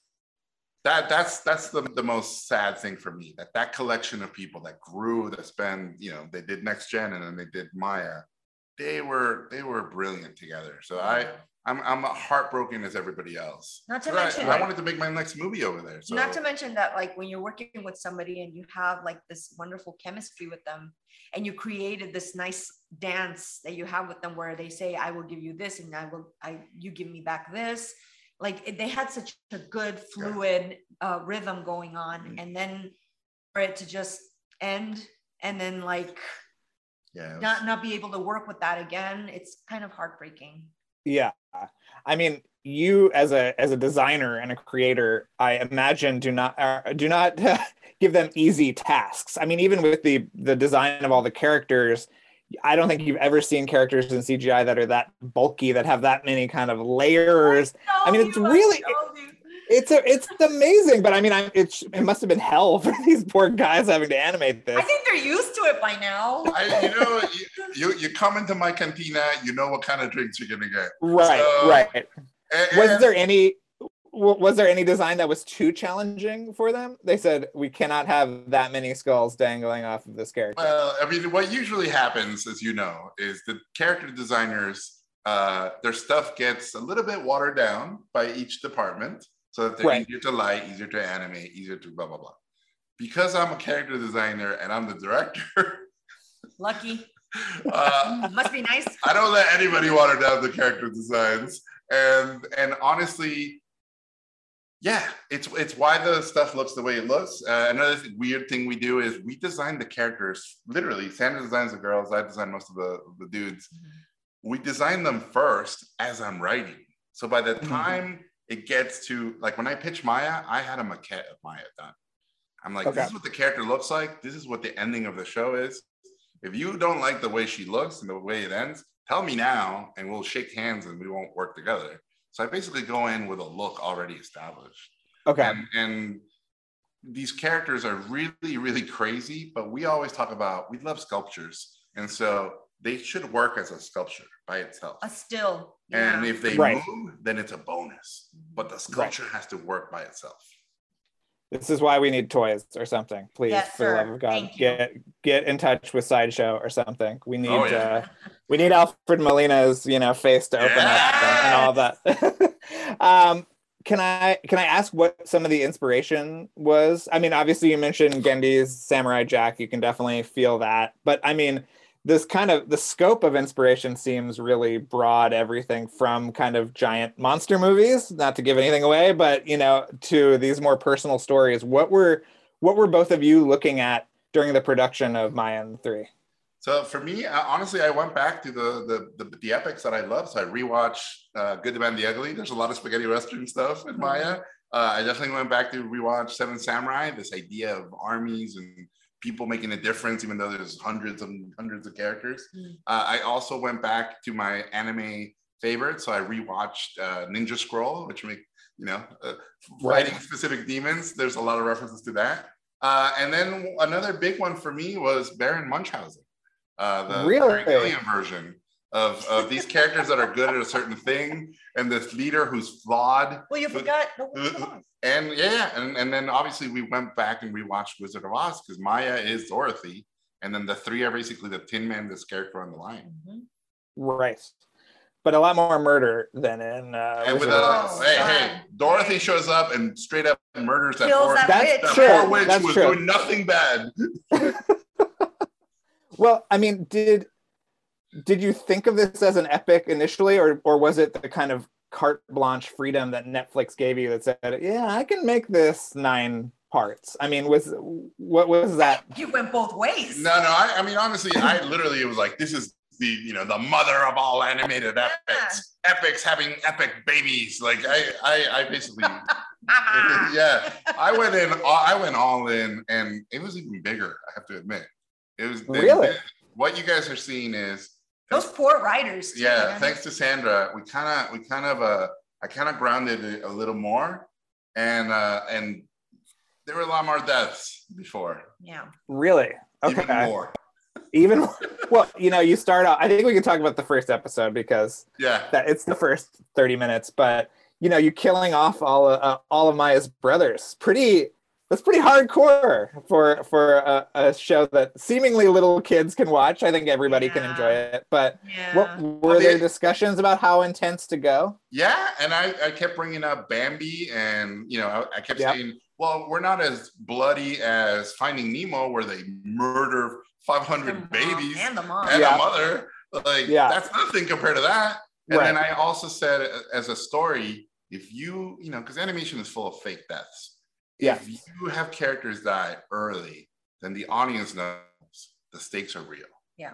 that's the most sad thing for me, that collection of people that grew, that spent, they did Next Gen and then they did Maya. They were brilliant together. So I'm heartbroken as everybody else. Not to mention, I wanted to make my next movie over there. So. Not to mention that, when you're working with somebody and you have this wonderful chemistry with them, and you created this nice dance that you have with them, where they say, "I will give you this, and you give me back this." They had such a good fluid rhythm going on, and then for it to just end, and then not be able to work with that again, it's kind of heartbreaking. Yeah. I mean, you as a designer and a creator, I imagine do not give them easy tasks. I mean, even with the design of all the characters, I don't think you've ever seen characters in CGI that are that bulky, that have that many kind of layers. I mean, it's really it's amazing, but I mean, it must have been hell for these poor guys having to animate this. I think they're used to it by now. You come into my cantina, you know what kind of drinks you're gonna get. Right. Was there any design that was too challenging for them? They said, we cannot have that many skulls dangling off of this character. Well, I mean, what usually happens, as you know, is the character designers, their stuff gets a little bit watered down by each department so that they're easier to light, easier to animate, easier to blah, blah, blah. Because I'm a character designer and I'm the director. Lucky. Must be nice. I don't let anybody water down the character designs. And honestly, yeah, it's why the stuff looks the way it looks. Another weird thing we do is we design the characters. Literally, Sandra designs the girls. I design most of the dudes. Mm-hmm. We design them first as I'm writing. So by the time it gets to, when I pitched Maya, I had a maquette of Maya done. I'm like, this is what the character looks like. This is what the ending of the show is. If you don't like the way she looks and the way it ends, tell me now and we'll shake hands and we won't work together. So I basically go in with a look already established. Okay. And these characters are really, really crazy, but we always talk about, we love sculptures. And so they should work as a sculpture by itself. A still. Yeah. And if they move, then it's a bonus. But the sculpture has to work by itself. This is why we need toys or something. Please, yes, for the love of God, get in touch with Sideshow or something. We need we need Alfred Molina's face to open up and all that. Can I ask what some of the inspiration was? I mean, obviously you mentioned Gendy's Samurai Jack. You can definitely feel that, but I mean, this kind of the scope of inspiration seems really broad. Everything from kind of giant monster movies, not to give anything away, but to these more personal stories. What were both of you looking at during the production of Maya and the Three? So for me, honestly, I went back to the epics that I love. So I rewatched Good, the Bad, and the Ugly. There's a lot of spaghetti western stuff in Maya. I definitely went back to rewatch Seven Samurai. This idea of armies and people making a difference, even though there's hundreds and hundreds of characters. I also went back to my anime favorites. So I rewatched Ninja Scroll, which make, fighting specific demons. There's a lot of references to that. And then another big one for me was Baron Munchausen, the alien version of these characters that are good at a certain thing, and this leader who's flawed. Well, you forgot. And then obviously we went back and rewatched Wizard of Oz because Maya is Dorothy, and then the three are basically the Tin Man, the Scarecrow, and the Lion. Right. But a lot more murder than in Wizard of Oz. Hey, Dorothy shows up and straight up murders that poor witch who was doing nothing bad. Well, I mean, did you think of this as an epic initially, or was it the kind of carte blanche freedom that Netflix gave you that said, yeah, I can make this 9 parts? I mean, what was that? You went both ways. No, I mean, honestly, it was like, this is the mother of all animated epics. Epics having epic babies. Like I basically I went all in, and it was even bigger, I have to admit. It was really what you guys are seeing is those poor writers too, man. Thanks to Sandra, I kind of grounded it a little more, and there were a lot more deaths before. Yeah. Really? Okay. Even more. Well, you start out, I think we can talk about the first episode because it's the first 30 minutes, but you killing off all of Maya's brothers. That's pretty hardcore for a show that seemingly little kids can watch. I think everybody can enjoy it. But what were there discussions about how intense to go? Yeah, and I kept bringing up Bambi, and I kept saying, well, we're not as bloody as Finding Nemo, where they murder 500 babies and the mom and the mother. Like that's nothing compared to that. And then I also said, as a story, if you because animation is full of fake deaths. If you have characters die early, then the audience knows the stakes are real. Yeah.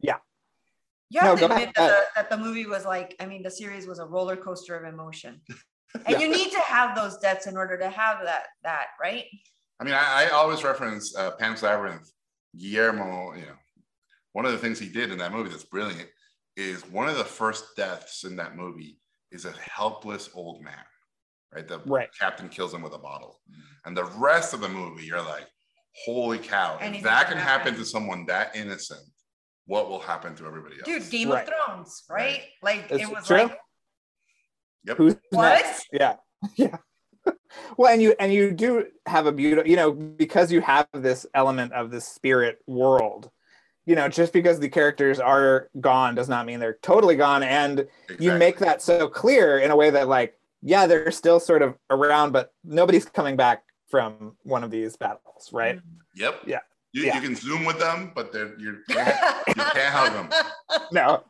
You have to admit that the movie was the series was a roller coaster of emotion. And you need to have those deaths in order to have that, right? I mean, I always reference Pan's Labyrinth. Guillermo, one of the things he did in that movie that's brilliant is one of the first deaths in that movie is a helpless old man. Right, the captain kills him with a bottle, and the rest of the movie, you're like, "Holy cow! If that can happen to someone that innocent, what will happen to everybody else?" Dude, Game of Thrones, right? Like it's it was true. like, yep. Who's what? Next? Yeah. Well, and you do have a beautiful, because you have this element of the spirit world. Just because the characters are gone does not mean they're totally gone, and you make that so clear in a way that they're still sort of around, but nobody's coming back from one of these battles, right? Yep. Yeah. You can Zoom with them, but you can't hug them. No.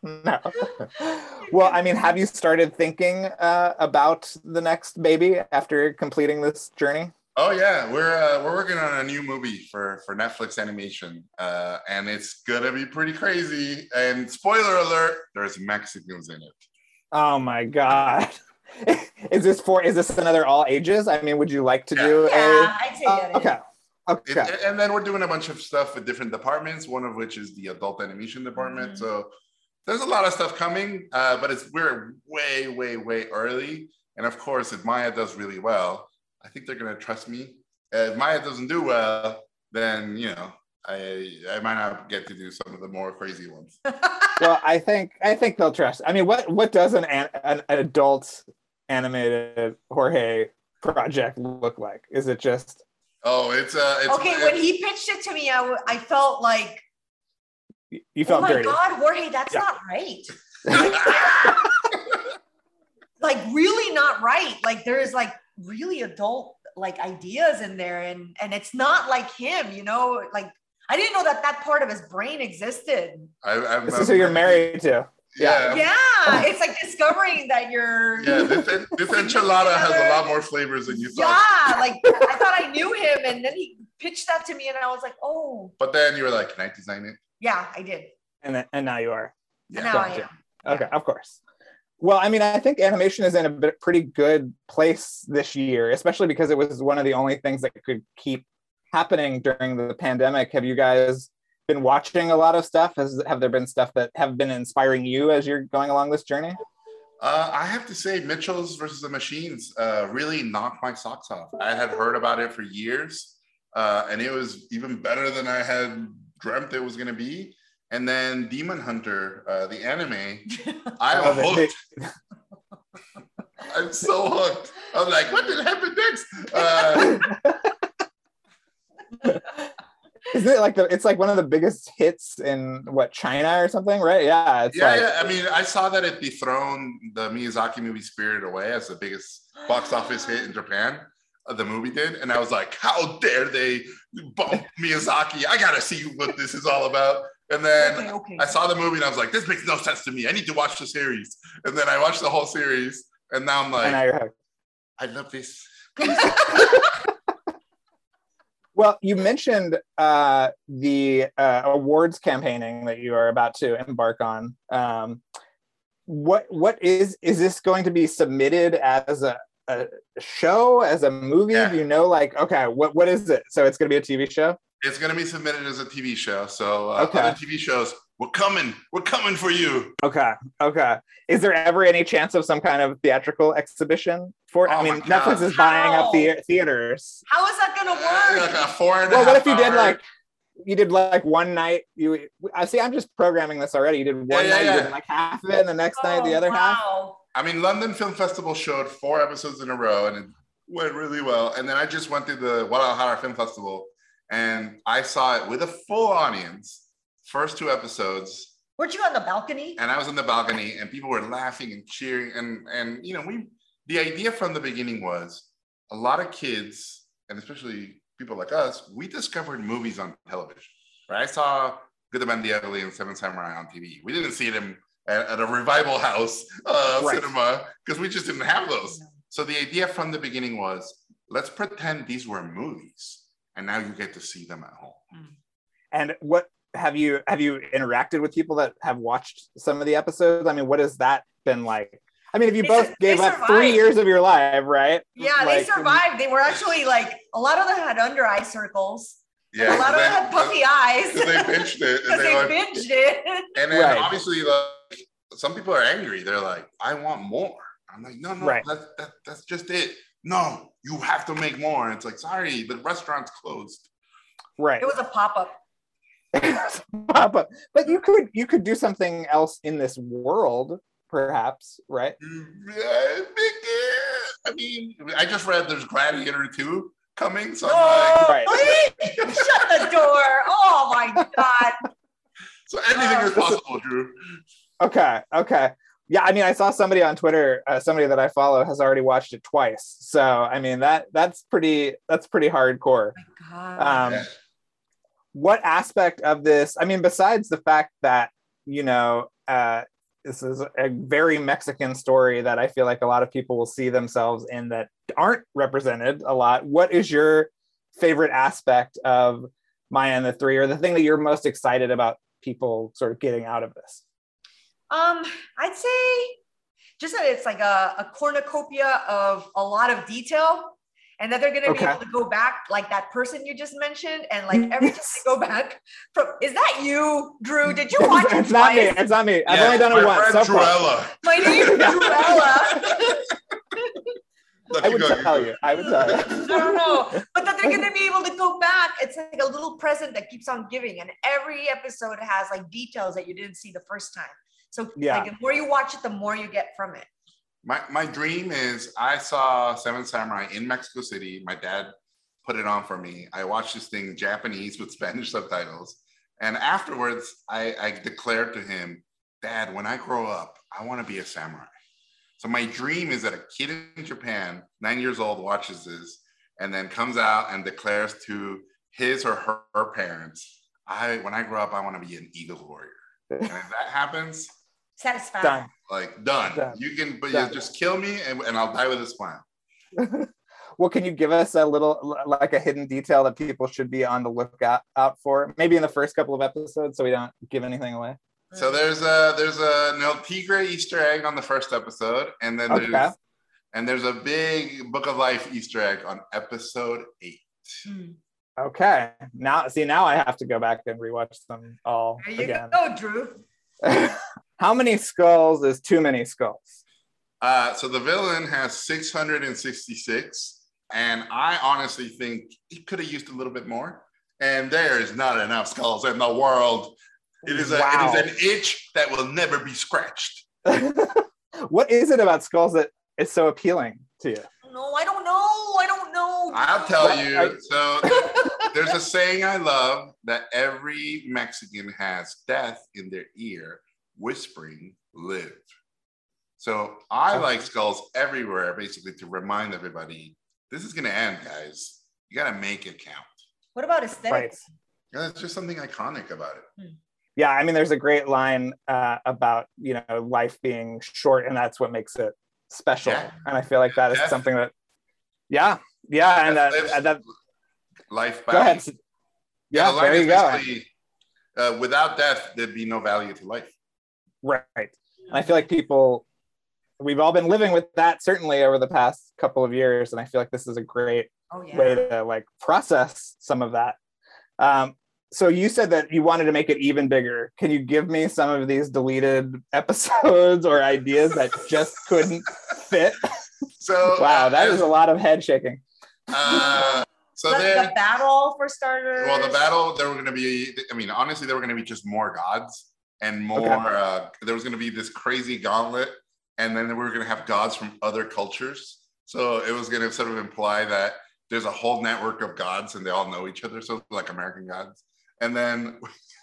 Well, I mean, have you started thinking about the next baby after completing this journey? Oh yeah, we're working on a new movie for Netflix animation, and it's gonna be pretty crazy. And spoiler alert, there's Mexicans in it. Oh my God. Is this another all ages? I mean, would you like to do I'd say that. Okay. And then we're doing a bunch of stuff with different departments, one of which is the adult animation department. So there's a lot of stuff coming, but we're way, way, way early. And of course, if Maya does really well, I think they're going to trust me. If Maya doesn't do well, then, I might not get to do some of the more crazy ones. Well, I think they'll trust. I mean, what does an adult animated Jorge project look like? Is it just? Oh, it's okay. When he pitched it to me, I felt like you felt dirty. Oh my God, Jorge, that's not right. Like really not right. Like there's really adult ideas in there, and it's not like him. Like I didn't know that part of his brain existed. This is who you're married to. Yeah. It's like discovering that you're. Yeah, this enchilada has a lot more flavors than you thought. Yeah, I thought I knew him, and then he pitched that to me, and I was like, oh. But then you were like, "Can I design it?" Yeah, I did. And now you are. Yeah. Now I am. Okay, of course. Well, I mean, I think animation is in a pretty good place this year, especially because it was one of the only things that could keep happening during the pandemic, have you guys been watching a lot of stuff? Have there been stuff that have been inspiring you as you're going along this journey? I have to say, Mitchell's versus the Machines really knocked my socks off. I had heard about it for years, and it was even better than I had dreamt it was going to be. And then Demon Hunter, the anime, I'm hooked. I'm so hooked. I'm like, what did happen next? Isn't it like it's like one of the biggest hits in China or something, right? Yeah. Yeah. I mean, I saw that it dethroned the Miyazaki movie Spirited Away as the biggest box office hit in Japan. The movie did, and I was like, how dare they bump Miyazaki? I gotta see what this is all about. And then I saw the movie and I was like, this makes no sense to me. I need to watch the series. And then I watched the whole series, and now I'm like, I love this. Well, you mentioned the awards campaigning that you are about to embark on. What is this going to be submitted as a show, as a movie? Yeah. Do you know, what is it? So it's going to be a TV show? It's going to be submitted as a TV show. So other TV shows, we're coming for you. Okay. Is there ever any chance of some kind of theatrical exhibition for it? I mean, Netflix is buying up the theaters. How is that going to work? Like a 4.5 Well, what if you did one night? I see. I'm just programming this already. You did one night, you did half of it, and the next night the other half. I mean, London Film Festival showed 4 episodes in a row, and it went really well. And then I just went to the Guadalajara Film Festival, and I saw it with a full audience. First 2 episodes. Weren't you on the balcony? And I was on the balcony, and people were laughing and cheering. And the idea from the beginning was a lot of kids, and especially people like us, we discovered movies on television. Right? I saw Good, the Bad, the Ugly and Seven Samurai on TV. We didn't see them at a revival house cinema because we just didn't have those. So the idea from the beginning was, let's pretend these were movies, and now you get to see them at home. And what have you interacted with people that have watched some of the episodes? I mean, what has that been like? I mean, if you both gave up 3 years of your life, right? Yeah, they survived. They were actually a lot of them had under eye circles. Yeah, a lot of them had puffy eyes. Because they binged it. Binged it. And then obviously, some people are angry. They're like, I want more. I'm like, no, that's just it. No, you have to make more. And it's like, sorry, the restaurant's closed. Right. It was a pop-up. But you could do something else in this world, perhaps, right? I mean, I just read there's Gladiator 2 coming, so I'm like, shut the door! Oh my god! So anything is possible, Drew. Okay. Yeah, I mean, I saw somebody on Twitter, somebody that I follow has already watched it twice. So I mean, that's pretty hardcore. Oh my god. What aspect of this, I mean, besides the fact that, this is a very Mexican story that I feel like a lot of people will see themselves in that aren't represented a lot. What is your favorite aspect of Maya and the Three, or the thing that you're most excited about people sort of getting out of this? I'd say just that it's like a cornucopia of a lot of detail. And that they're going to be able to go back, like that person you just mentioned, and every time they go back from, is that you, Drew? Did you watch it? It's not me. It's not me. I've only done it once. So Druella. My name is Druella. I would tell you. I don't know. But that they're going to be able to go back. It's like a little present that keeps on giving. And every episode has details that you didn't see the first time. So the more you watch it, the more you get from it. My dream is I saw Seven Samurai in Mexico City. My dad put it on for me. I watched this thing in Japanese with Spanish subtitles. And afterwards, I declared to him, Dad, when I grow up, I want to be a samurai. So my dream is that a kid in Japan, 9 years old, watches this and then comes out and declares to his or her parents, when I grow up, I want to be an eagle warrior. And if that happens, satisfied. Done. You can, but you just kill me and I'll die with a smile. Well, can you give us a little, a hidden detail that people should be on the lookout for? Maybe in the first couple of episodes, so we don't give anything away. So there's a El Tigre Easter egg on the first episode, and then there's a big Book of Life Easter egg on episode 8. Okay. Now I have to go back and rewatch them all There you again. go, Drew. How many skulls is too many skulls? So the villain has 666, and I honestly think he could have used a little bit more. And there is not enough skulls in the world. It is an itch that will never be scratched. What is it about skulls that is so appealing to you? No, I don't know. I'll tell you. So there's a saying I love that every Mexican has death in their ear, whispering, live. So I like skulls everywhere, basically, to remind everybody, this is going to end, guys. You got to make it count. What about aesthetics? Yeah, it's just something iconic about it. Yeah, I mean, there's a great line about, life being short, and that's what makes it special. Yeah. And I feel like that is something that, and that life back. Go ahead. Yeah, there you go. Without death, there'd be no value to life. Right. And I feel like we've all been living with that, certainly over the past couple of years. And I feel like this is a great way to process some of that. So you said that you wanted to make it even bigger. Can you give me some of these deleted episodes or ideas that just couldn't fit? So wow, that is a lot of head shaking. So the battle, for starters. Well, the battle, there were going to be, honestly, there were going to be just more gods and more, there was going to be this crazy gauntlet, and then we were going to have gods from other cultures. So it was going to sort of imply that there's a whole network of gods and they all know each other. So like American gods. And then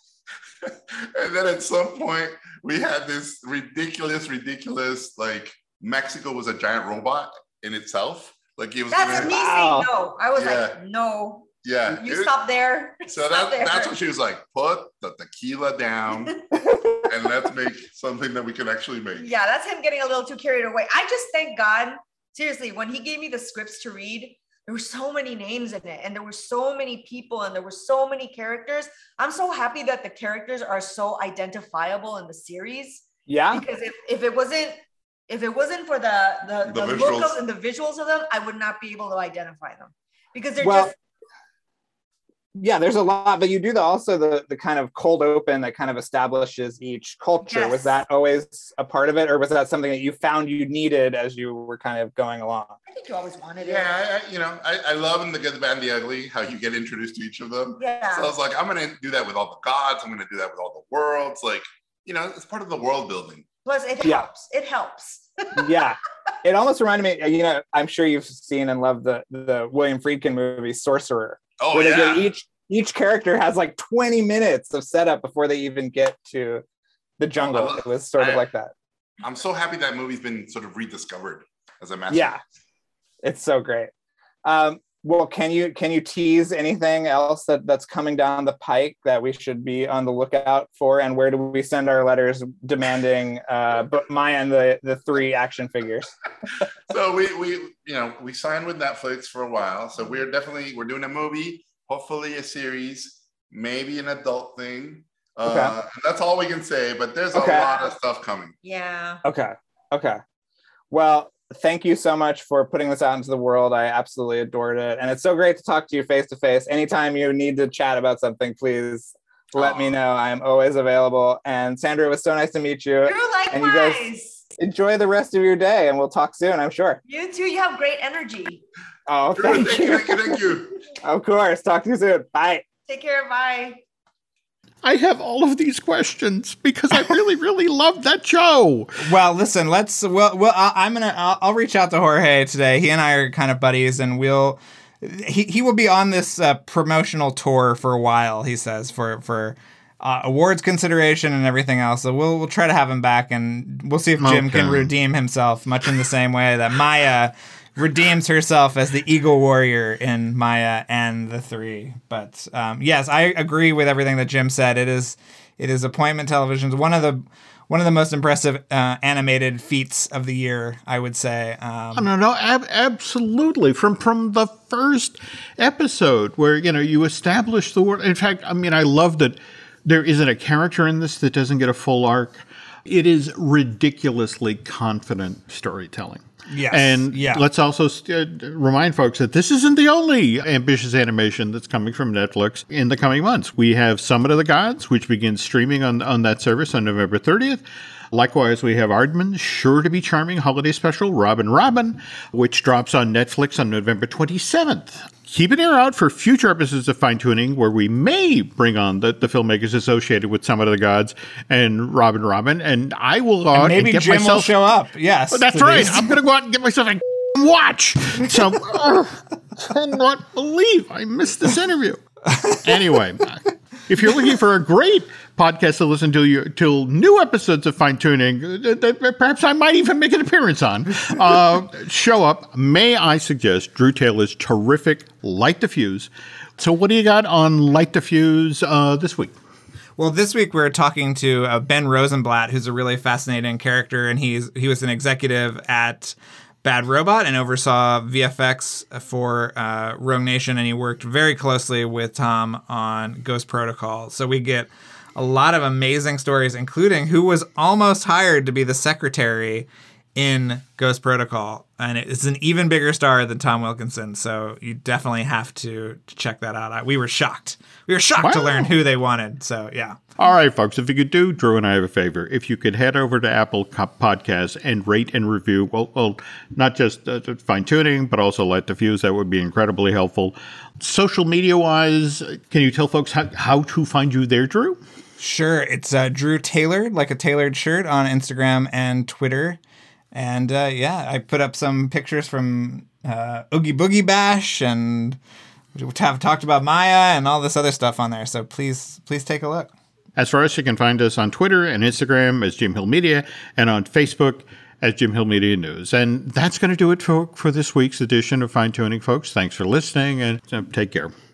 at some point we had this ridiculous, like Mexico was a giant robot in itself. Like it was. That's me saying no. I was like, no. Yeah. You stop there. So that's what she was like, put the tequila down and let's make something that we can actually make. Yeah, that's him getting a little too carried away. I just thank God, seriously, when he gave me the scripts to read, there were so many names in it and there were so many people and there were so many characters. I'm so happy that the characters are so identifiable in the series. Yeah. Because if it wasn't for the look of and the visuals of them, I would not be able to identify them because they're just. Yeah, there's a lot, but you do also the kind of cold open that kind of establishes each culture. Yes. Was that always a part of it, or was that something that you found you needed as you were kind of going along? I think you always wanted it. Yeah, I love in The Good, the Bad, and the Ugly how you get introduced to each of them. Yeah. So I was like, I'm going to do that with all the gods. I'm going to do that with all the worlds. Like, it's part of the world building. Plus, it helps. It helps. Yeah. It almost reminded me, I'm sure you've seen and loved the William Friedkin movie Sorcerer. Oh, yeah. Each character has like 20 minutes of setup before they even get to the jungle. It was sort of like that. I'm so happy that movie's been sort of rediscovered as a masterpiece. Yeah, it's so great. Well, can you tease anything else that's coming down the pike that we should be on the lookout for? And where do we send our letters demanding Maya and the 3 action figures? So we signed with Netflix for a while. So we're doing a movie, hopefully a series, maybe an adult thing. That's all we can say, but there's a lot of stuff coming. Yeah. Okay. Well, thank you so much for putting this out into the world. I absolutely adored it. And it's so great to talk to you face to face. Anytime you need to chat about something, please let me know. I am always available. And Sandra, it was so nice to meet you. You're likewise. And you guys enjoy the rest of your day, and we'll talk soon, I'm sure. You too. You have great energy. Oh, thank you. Of course. Talk to you soon. Bye. Take care. Bye. I have all of these questions because I really, really love that show. Well, listen, I'll reach out to Jorge today. He and I are kind of buddies, and he will be on this promotional tour for a while, he says, for awards consideration and everything else. So we'll try to have him back, and we'll see if Jim can redeem himself, much in the same way that Maya redeems herself as the Eagle Warrior in Maya and the 3. But yes, I agree with everything that Jim said. It is appointment television's one of the most impressive animated feats of the year, I would say. No, absolutely. From the first episode where you establish the world. In fact, I love that there isn't a character in this that doesn't get a full arc. It is ridiculously confident storytelling. Yes. And let's also remind folks that this isn't the only ambitious animation that's coming from Netflix in the coming months. We have Summit of the Gods, which begins streaming on that service on November 30th. Likewise, we have Aardman's Sure to Be Charming holiday special, Robin, which drops on Netflix on November 27th. Keep an ear out for future episodes of Fine Tuning, where we may bring on the filmmakers associated with Summit of the Gods and Robin, and I will go out and get Jim myself... will show up, yes. That's right. I'm going to go out and get myself a watch. So, cannot believe I missed this interview. Anyway, if you're looking for a great podcast to listen to till new episodes of Fine Tuning, that perhaps I might even make an appearance on, show up. May I suggest Drew Taylor's terrific Light the Fuse. So what do you got on Light the Fuse this week? Well, this week we're talking to Ben Rosenblatt, who's a really fascinating character, and he was an executive at Bad Robot and oversaw VFX for Rogue Nation, and he worked very closely with Tom on Ghost Protocol. So we get a lot of amazing stories, including who was almost hired to be the secretary in Ghost Protocol. And it's an even bigger star than Tom Wilkinson. So you definitely have to check that out. We were shocked. We were shocked to learn who they wanted. So, yeah. All right, folks, if you could do Drew and I have a favor. If you could head over to Apple Podcasts and rate and review, well not just Fine Tuning, but also Light the Fuse, that would be incredibly helpful. Social media-wise, can you tell folks how to find you there, Drew? Sure. It's Drew Tailored, like a tailored shirt, on Instagram and Twitter. And I put up some pictures from Oogie Boogie Bash, and we have talked about Maya and all this other stuff on there. So please take a look. As for us, you can find us on Twitter and Instagram as Jim Hill Media, and on Facebook as Jim Hill Media News. And that's going to do it for this week's edition of Fine Tuning, folks. Thanks for listening, and take care.